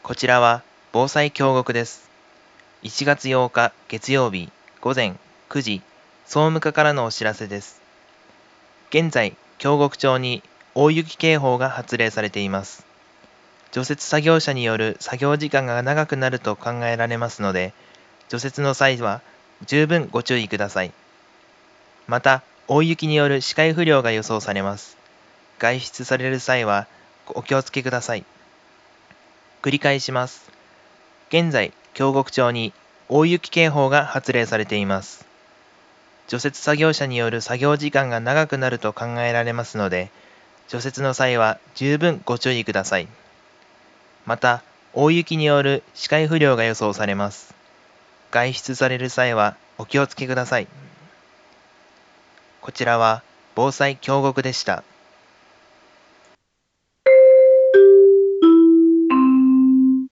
こちらは防災京極です。1月8日月曜日午前9時、総務課からのお知らせです。現在、京極町に大雪警報が発令されています。除雪作業者による作業時間が長くなると考えられますので、除雪の際は十分ご注意ください。また、大雪による視界不良が予想されます。外出される際はお気をつけください。繰り返します。現在、京極町に大雪警報が発令されています。除雪作業者による作業時間が長くなると考えられますので、除雪の際は十分ご注意ください。また、大雪による視界不良が予想されます。外出される際はお気をつけください。こちらは防災京極でした。